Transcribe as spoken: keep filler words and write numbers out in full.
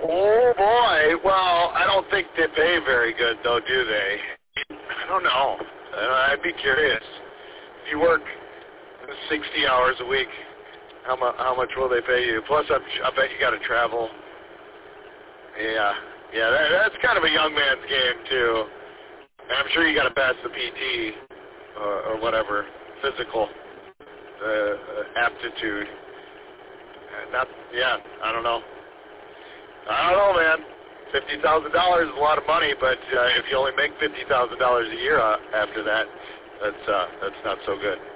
Oh boy. Well, I don't think they pay very good, though, do they? I don't know. Uh, I'd be curious. If you work sixty hours a week, how much how much will they pay you? Plus, I'm, I bet you got to travel. Yeah, yeah. That, that's kind of a young man's game too. And I'm sure you got to pass the P T or, or whatever physical uh, aptitude. Uh, Not, yeah. I don't know. I don't know, man. Fifty thousand dollars is a lot of money, but uh, if you only make fifty thousand dollars a year uh, after that, that's uh, that's not so good.